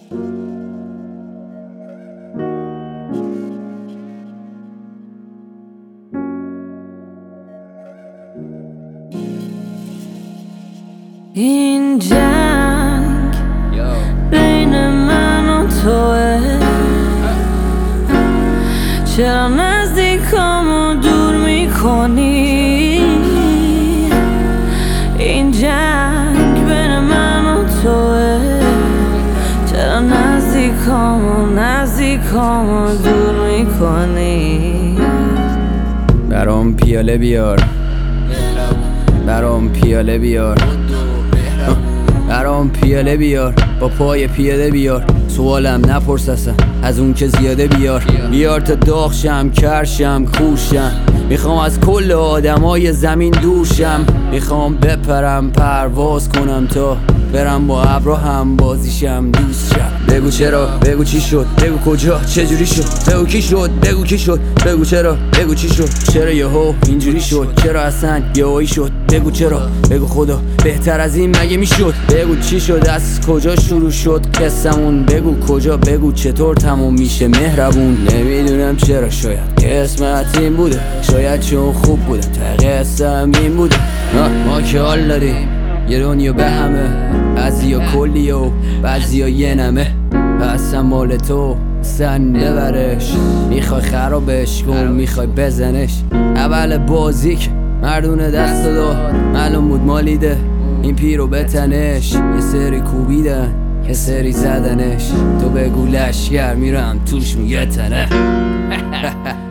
این جنگ بین من و توه، چرا نزدیکامو دور میکنی؟ این جنگ بین من و توه، چرا نزدیکامو دور میکنی؟ برام پیاله بیار، برام پیاله بیار، برام پیاله بیار، با پای پیاده بیار. سوالم نپرس اصلا از اون که زیاده بیار تا داغ شم، کرشم، کوشم. میخوام از کل آدمای زمین دورشم، میخوام بپرم، پرواز کنم تا برم با ابرا هم بازیشم، دوست شم. بگو چرا، بگو چی شد، بگو کجا، چجوری شد، بگو کی شد، بگو کی شد، بگو چرا، بگو چی شد، چرا یهو اینجوری شد، چرا اصلا یهویی شد، بگو چرا، بگو خدا بهتر از این مگه میشد، بگو چی شد، از کجا شروع شد قصمون، بگو کجا، بگو چطور تموم میشه مهربون. نمیدونم چرا، شاید قسمت این بوده، شاید چون خوب بوده تا قسم این بوده. ما که حال داریم یه دنیا به همه، بعضیا کلی و بعضیا یه نمه، اصلا مال تو سن ببرش، میخوای خرابش کن، میخوای بزنش. اول بازی که مردونه دست داد، معلوم بود مالیده این پیرو بتنش، یه سری کوبیدن یه سری زدنش، تو بگو لشگر میرم توش میگه تنه.